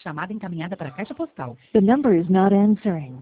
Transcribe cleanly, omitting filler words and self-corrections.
Chamada encaminhada para a caixa postal. The number is not answering.